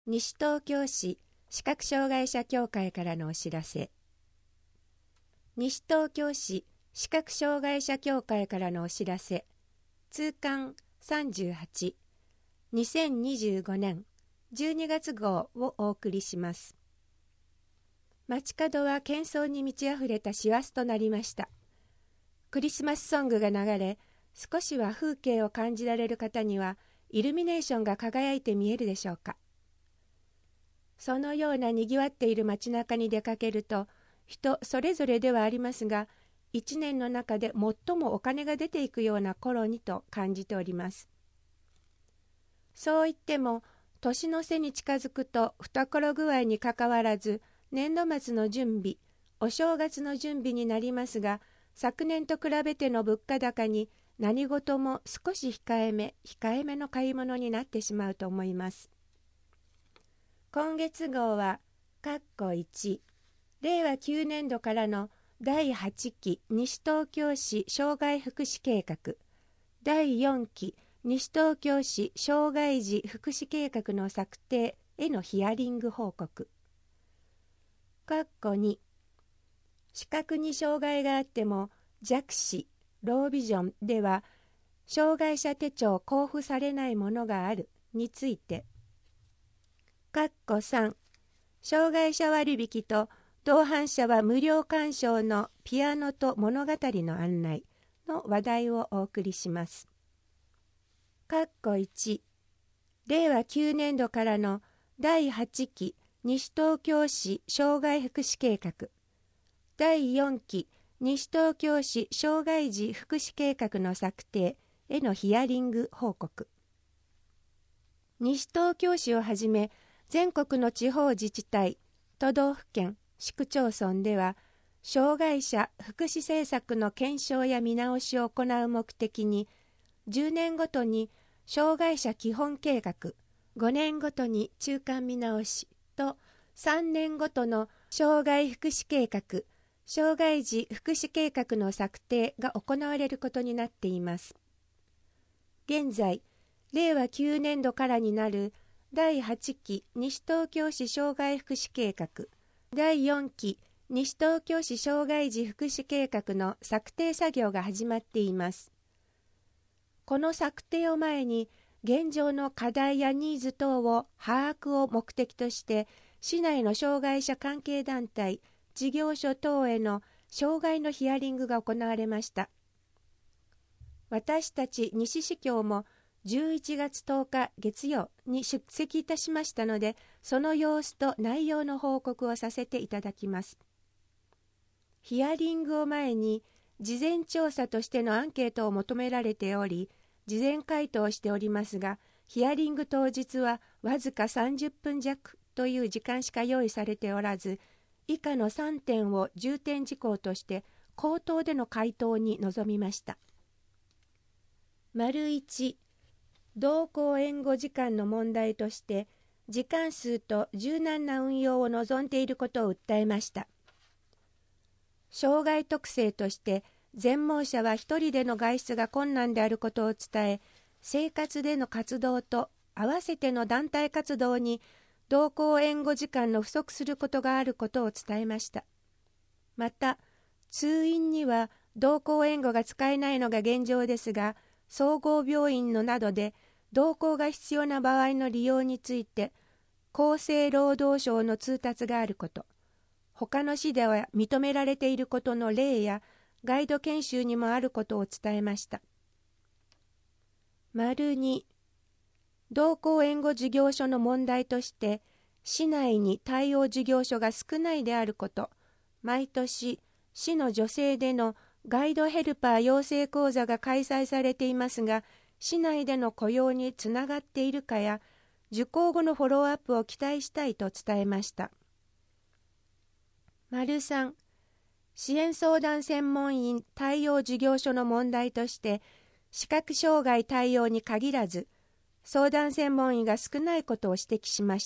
西東京市視覚障害者協会からのお知らせ。西東京市視覚障害者協会からのお知らせ。通刊38、2025年12月号をお送りします。街角は喧騒に満ち溢れた師走となりました。クリスマスソングが流れ、少しは風景を感じられる方には、イルミネーションが輝いて見えるでしょうか。そのようなにぎわっている街中に出かけると、人それぞれではありますが、一年の中で最もお金が出ていくような頃にと感じております。そう言っても、年の瀬に近づくと懐具合にかかわらず、年度末の準備、お正月の準備になりますが、昨年と比べての物価高に何事も少し控えめの買い物になってしまうと思います。今月号は、1、令和9年度からの第8期西東京市障害福祉計画、第4期西東京市障害児福祉計画の策定へのヒアリング報告。2、視覚に障害があっても弱視、ロービジョンでは障害者手帳交付されないものがあるについて。3、障害者割引と同伴者は無料鑑賞のピアノと物語の案内の話題をお送りします。1、令和9年度からの第8期西東京市障害福祉計画、第4期西東京市障害児福祉計画の策定へのヒアリング報告。西東京市をはじめ全国の地方自治体、都道府県、市区町村では障害者福祉政策の検証や見直しを行う目的に10年ごとに障害者基本計画、5年ごとに中間見直しと3年ごとの障害福祉計画、障害児福祉計画の策定が行われることになっています。現在、令和9年度からになる第8期西東京市障害福祉計画、第4期西東京市障害児福祉計画の策定作業が始まっています。この策定を前に、現状の課題やニーズ等を把握を目的として、市内の障害者関係団体、事業所等への障害のヒアリングが行われました。私たち西市協も11月10日月曜に出席いたしましたので、その様子と内容の報告をさせていただきます。ヒアリングを前に、事前調査としてのアンケートを求められており、事前回答しておりますが、ヒアリング当日はわずか30分弱という時間しか用意されておらず、以下の3点を重点事項として口頭での回答に臨みました。1、同行援護時間の問題として、時間数と柔軟な運用を望んでいることを訴えました。障害特性として、全盲者は一人での外出が困難であることを伝え、生活での活動と合わせての団体活動に同行援護時間の不足することがあることを伝えました。また、通院には同行援護が使えないのが現状ですが、総合病院のなどで同行が必要な場合の利用について、厚生労働省の通達があること、他の市では認められていることの例や、ガイド研修にもあることを伝えました。2、同行援護事業所の問題として、市内に対応事業所が少ないであること、毎年、市の助成でのガイドヘルパー養成講座が開催されていますが、市内での雇用につながっているかや、受講後のフォローアップを期待したいと伝えました。3、支援相談専門員対応事業所の問題として、視覚障害対応に限らず、相談専門員が少ないことを指摘しました。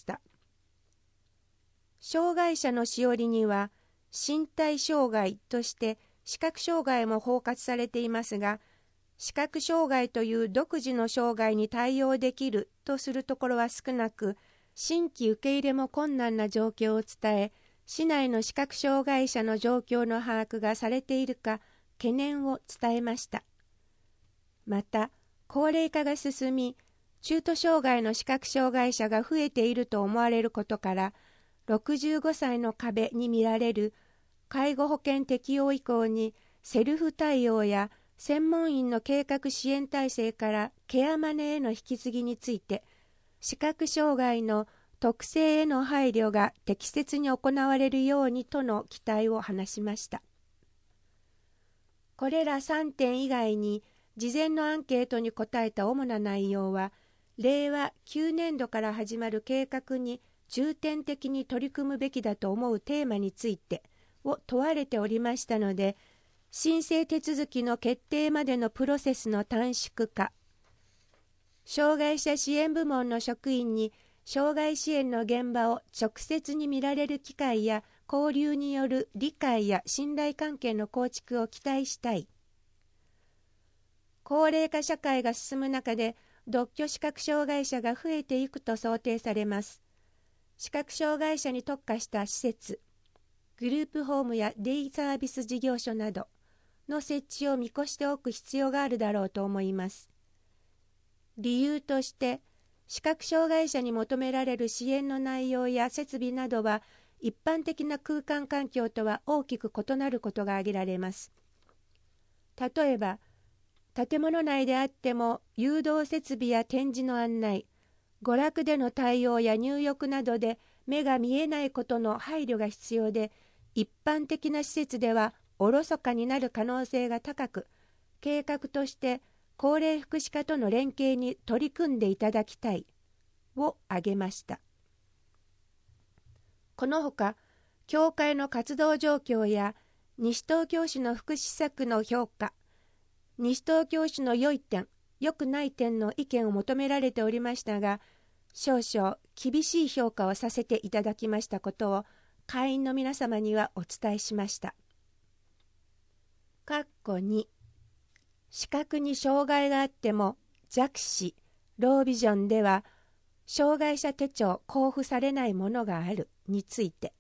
障害者のしおりには、身体障害として視覚障害も包括されていますが、視覚障害という独自の障害に対応できるとするところは少なく、 新規受け入れも困難な状況を伝え、市内の視覚障害者の状況の把握がされているか懸念を伝えました。また、高齢化が進み、中途障害の視覚障害者が増えていると思われることから、65歳の壁に見られる介護保険適用以降にセルフ対応や専門員の計画支援体制からケアマネへの引き継ぎについて、視覚障害の特性への配慮が適切に行われるようにとの期待を話しました。これら3点以外に、事前のアンケートに答えた主な内容は、令和9年度から始まる計画に重点的に取り組むべきだと思うテーマについてを問われておりましたので、申請手続きの決定までのプロセスの短縮化、障害者支援部門の職員に障害支援の現場を直接に見られる機会や交流による理解や信頼関係の構築を期待したい。高齢化社会が進む中で、独居視覚障害者が増えていくと想定されます。視覚障害者に特化した施設、グループホームやデイサービス事業所などの設置を見越しておく必要があるだろうと思います。理由として、視覚障害者に求められる支援の内容や設備などは、一般的な空間環境とは大きく異なることが挙げられます。例えば、建物内であっても誘導設備や展示の案内、娯楽での対応や入浴などで目が見えないことの配慮が必要で、一般的な施設ではおろそかになる可能性が高く、計画として高齢福祉課との連携に取り組んでいただきたいを挙げました。このほか、協会の活動状況や西東京市の福祉施策の評価、西東京市の良い点、良くない点の意見を求められておりましたが、少々厳しい評価をさせていただきましたことを会員の皆様にはお伝えしました。2、視覚に障害があっても弱視、ロービジョンでは障害者手帳交付されないものがあるについて、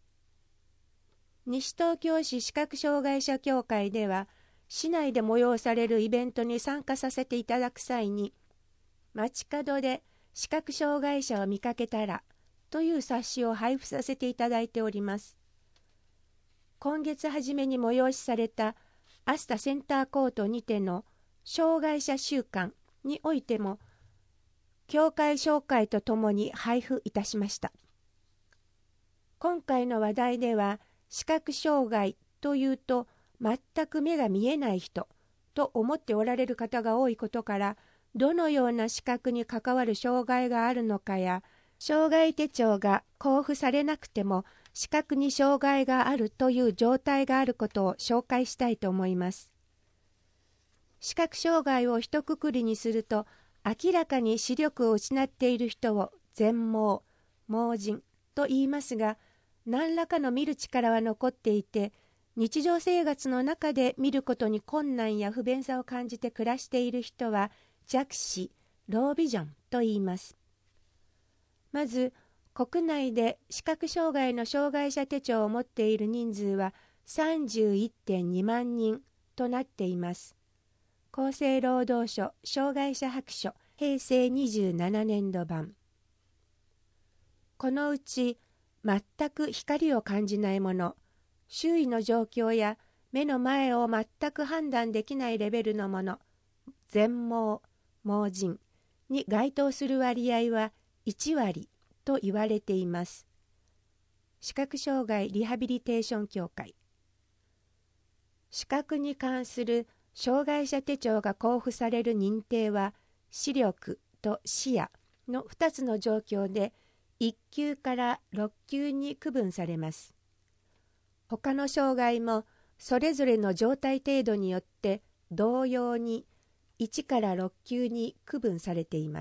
西東京市視覚障害者協会では、市内で催されるイベントに参加させていただく際に、街角で視覚障害者を見かけたらという冊子を配布させていただいております。今月初めに催しされたアスタセンターコートにての障害者週間においても、協会紹介とともに配布いたしました。今回の話題では、視覚障害というと全く目が見えない人と思っておられる方が多いことから、どのような視覚に関わる障害があるのかや、障害手帳が交付されなくても視覚に障害があるという状態があることを紹介したいと思います。視覚障害を一括りにすると、明らかに視力を失っている人を全盲、盲人と言いますが、何らかの見る力は残っていて、日常生活の中で見ることに困難や不便さを感じて暮らしている人は弱視、ロービジョンと言います。まず、国内で視覚障害の障害者手帳を持っている人数は 31.2 万人となっています。厚生労働省障害者白書平成27年度版。このうち全く光を感じないもの、周囲の状況や目の前を全く判断できないレベルのもの、全盲、盲人に該当する割合は1割と言われています。視覚障害リハビリテーション協会。視覚に関する障害者手帳が交付される認定は、視力と視野の2つの状況で1級から6級に区分されます。他の障害もそれぞれの状態程度によって同様に1から6級に区分されています。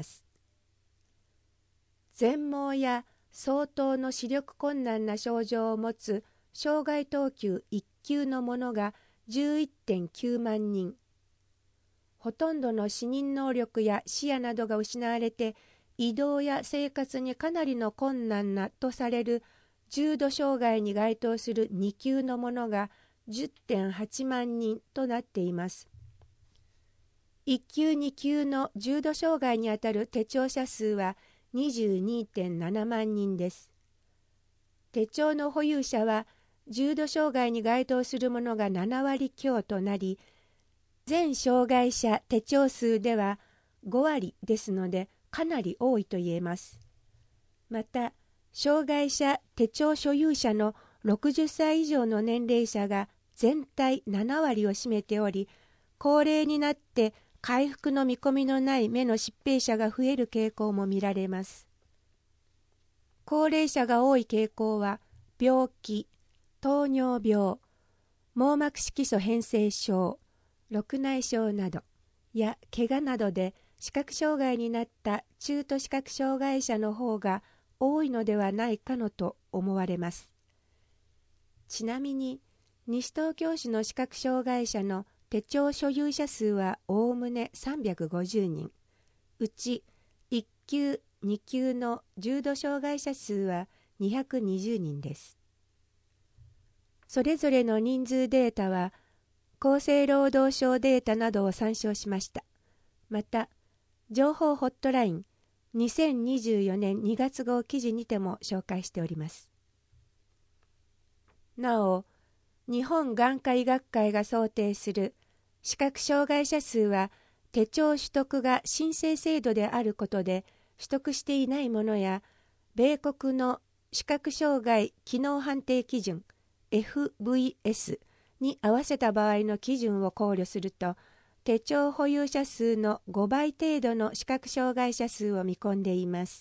全盲や相当の視力困難な症状を持つ障害等級1級のものが 11.9 万人。ほとんどの視認能力や視野などが失われて移動や生活にかなりの困難なとされる重度障害に該当する2級のものが 10.8 万人となっています。1級2級の重度障害にあたる手帳者数は 22.7 万人です。手帳の保有者は重度障害に該当するものが7割強となり、全障害者手帳数では5割ですのでかなり多いと言えます。また、障害者手帳所有者の60歳以上の年齢者が全体7割を占めており、高齢になって回復の見込みのない目の疾病者が増える傾向も見られます。高齢者が多い傾向は、病気、糖尿病、網膜色素変性症、緑内障などや怪我などで視覚障害になった中途視覚障害者の方が多いのではないかのと思われます。ちなみに西東京市の視覚障害者の手帳所有者数はおおむね350人、うち1級2級の重度障害者数は220人です。それぞれの人数データは厚生労働省データなどを参照しました。また、情報ホットライン2024年2月号記事にても紹介しております。なお、日本眼科医学会が想定する視覚障害者数は手帳取得が申請制度であることで取得していないものや、米国の視覚障害機能判定基準 FVS に合わせた場合の基準を考慮すると、手帳保有者数の5倍程度の視覚障害者数を見込んでいます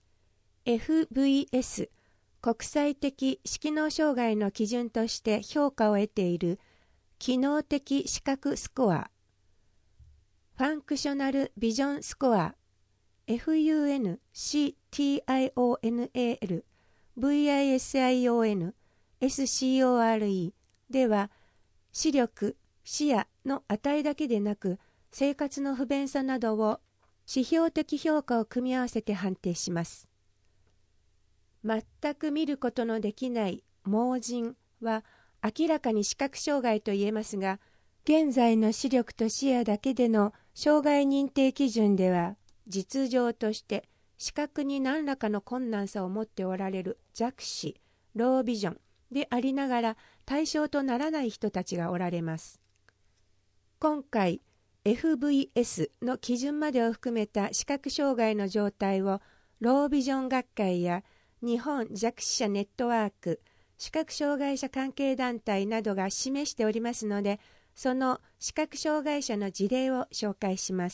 。FVS、国際的視機能障害の基準として評価を得ている機能的視覚スコア、ファンクショナルビジョンスコア、FUNCTIONAL、VISION、SCORE では、視力、視野の値だけでなく、生活の不便さなどを指標的評価を組み合わせて判定します。全く見ることのできない盲人は明らかに視覚障害と言えますが、現在の視力と視野だけでの障害認定基準では、実情として視覚に何らかの困難さを持っておられる弱視、ロービジョンでありながら対象とならない人たちがおられます。今回 FVS の基準までを含めた視覚障害の状態をロービジョン学会や日本弱視者ネットワーク、視覚障害者関係団体などが示しておりますので、その視覚障害者の事例を紹介します。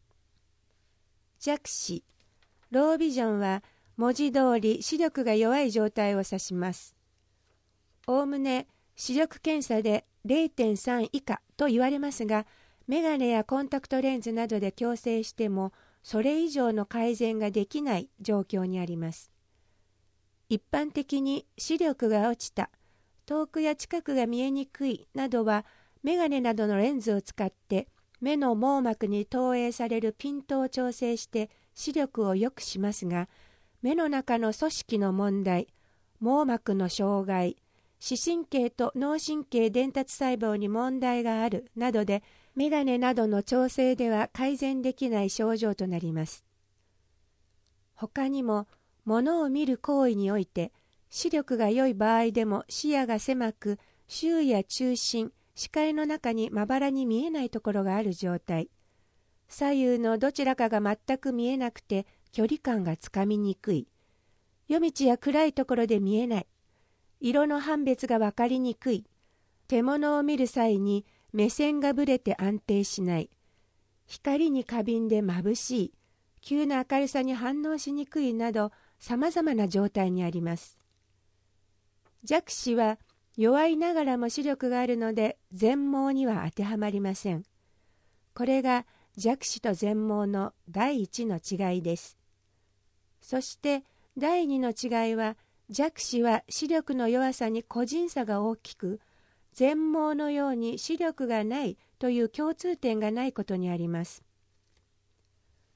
弱視、ロービジョンは文字通り視力が弱い状態を指します。おおむね視力検査で 0.3 以下と言われますが、メガネやコンタクトレンズなどで矯正してもそれ以上の改善ができない状況にあります。一般的に視力が落ちた、遠くや近くが見えにくいなどは、メガネなどのレンズを使って目の網膜に投影されるピントを調整して視力を良くしますが、目の中の組織の問題、網膜の障害、視神経と脳神経伝達細胞に問題があるなどで、メガネなどの調整では改善できない症状となります。他にも、物を見る行為において、視力が良い場合でも視野が狭く、周囲や中心、視界の中にまばらに見えないところがある状態。左右のどちらかが全く見えなくて距離感がつかみにくい。夜道や暗いところで見えない。色の判別が分かりにくい。手物を見る際に目線がぶれて安定しない。光に過敏で眩しい。急な明るさに反応しにくいなど様々な状態にあります。弱視は弱いながらも視力があるので全盲には当てはまりません。これが弱視と全盲の第一の違いです。そして第二の違いは、弱視は視力の弱さに個人差が大きく、全盲のように視力がないという共通点がないことにあります。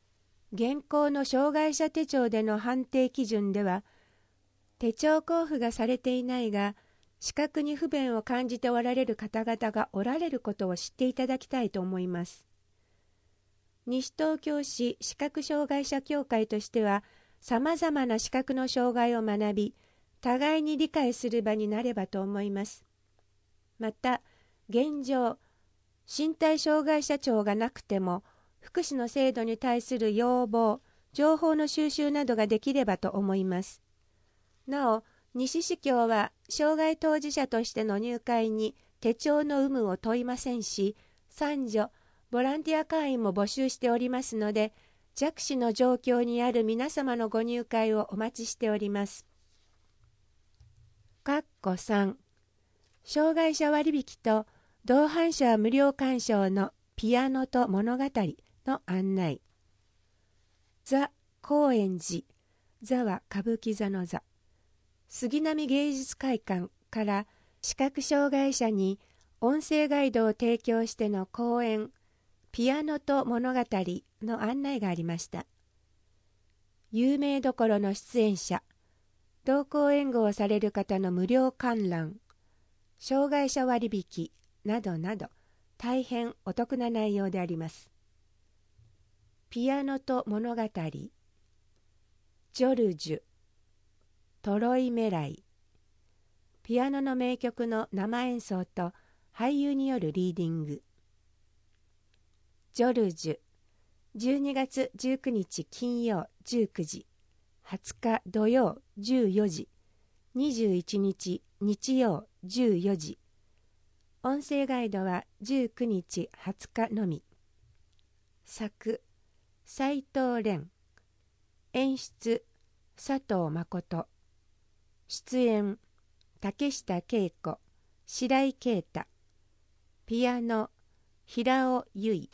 現行の障害者手帳での判定基準では、手帳交付がされていないが、視覚に不便を感じておられる方々がおられることを知っていただきたいと思います。西東京市視覚障害者協会としては、さまざまな視覚の障害を学び、互いに理解する場になればと思います。また、現状、身体障害者庁がなくても、福祉の制度に対する要望、情報の収集などができればと思います。なお、西市協は障害当事者としての入会に手帳の有無を問いませんし、参助、ボランティア会員も募集しておりますので、弱視の状況にある皆様のご入会をお待ちしております。3、障害者割引と同伴者無料鑑賞のピアノと物語の案内。座高円寺、座は歌舞伎座の座。杉並芸術会館から視覚障害者に音声ガイドを提供しての講演、ピアノと物語の案内がありました。有名どころの出演者、同行援護をされる方の無料観覧、障害者割引などなど、大変お得な内容であります。ピアノと物語、ジョルジュ、トロイメライ、ピアノの名曲の生演奏と俳優によるリーディング。ジョルジュ、12月19日金曜19時、20日土曜14時、21日日曜14時。音声ガイドは19日20日のみ。作、斉藤蓮。演出、佐藤誠。出演、竹下恵子、白井啓太。ピアノ、平尾由衣。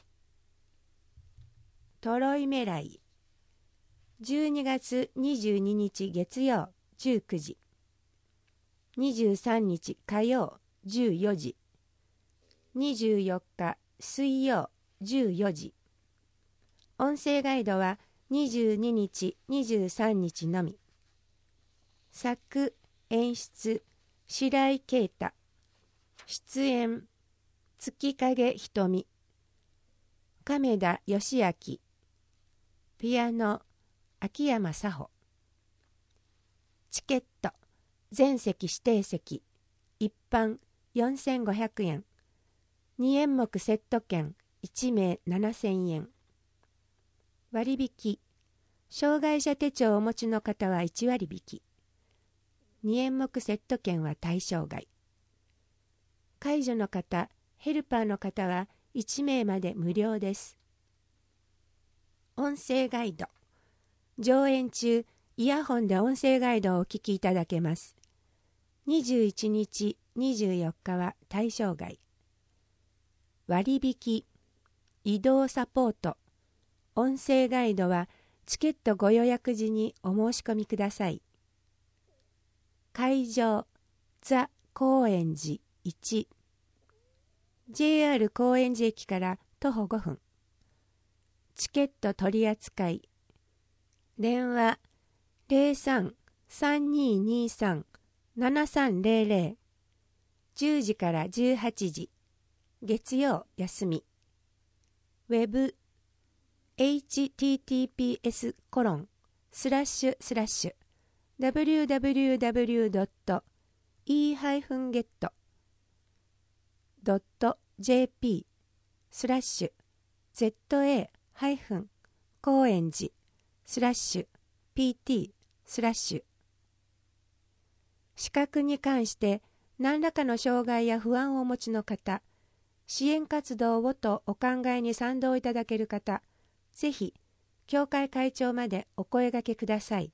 トロイメライ。12月22日月曜19時。23日火曜14時。24日水曜14時。音声ガイドは22日23日のみ。作、演出、白井啓太。出演、月影瞳。亀田義明。ピアノ、秋山佐穂。チケット、全席指定席、一般4500円。2演目セット券1名7000円。割引、障害者手帳をお持ちの方は1割引き。2演目セット券は対象外。介助の方、ヘルパーの方は1名まで無料です。音声ガイド。上演中、イヤホンで音声ガイドをお聞きいただけます。21日、24日は対象外。割引、移動サポート、音声ガイドはチケットご予約時にお申し込みください。会場、ザ・高円寺1。JR 高円寺駅から徒歩5分。チケット取り扱い。電話03-3223-7300。10時から18時。月曜休み。ウェブ https://www.e-get.jp/za- 高円寺/pt/ 視覚に関して何らかの障害や不安をお持ちの方、支援活動をとお考えに賛同いただける方、ぜひ、協会会長までお声掛けください。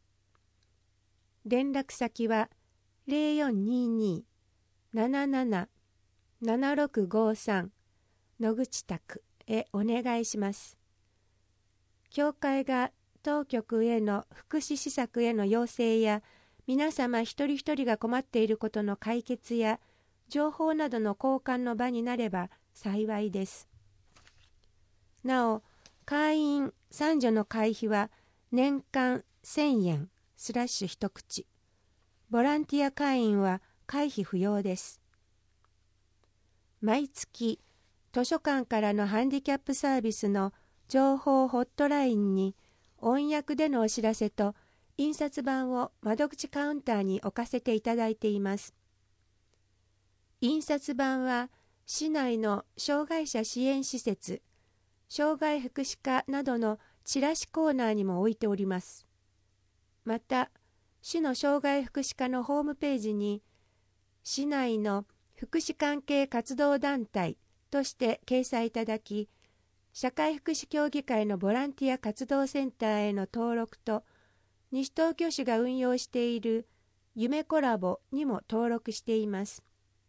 連絡先は、0422-77-7653野口宅へお願いします。協会が当局への福祉施策への要請や、皆様一人一人が困っていることの解決や、情報などの交換の場になれば幸いです。なお、 会員3女の会費は年間1000円/一口。ボランティア会員は会費不要です。毎月、図書館からのハンディキャップサービスの情報ホットラインに音訳でのお知らせと印刷版を窓口カウンターに置かせていただいています。印刷版は市内の障害者支援施設、障害福祉課などのチラシコーナーにも置いております。また、市の障害福祉課のホームページに、市内の福祉関係活動団体として掲載いただき、社会福祉協議会のボランティア活動センターへの登録と、西東京市が運用している夢コラボにも登録しています。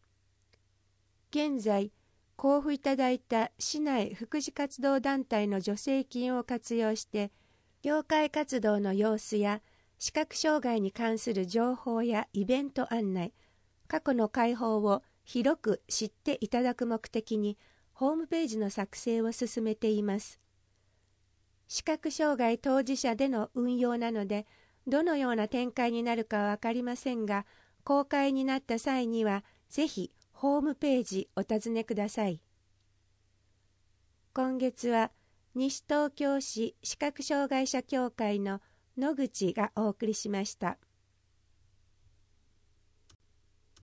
現在、交付いただいた市内福祉活動団体の助成金を活用して、業界活動の様子や視覚障害に関する情報やイベント案内、過去の会報を広く知っていただく目的に、ホームページの作成を進めています。視覚障害当事者での運用なので、どのような展開になるかは分かりませんが、公開になった際には、ぜひホームページお尋ねください。今月は、西東京市視覚障害者協会の野口がお送りしました。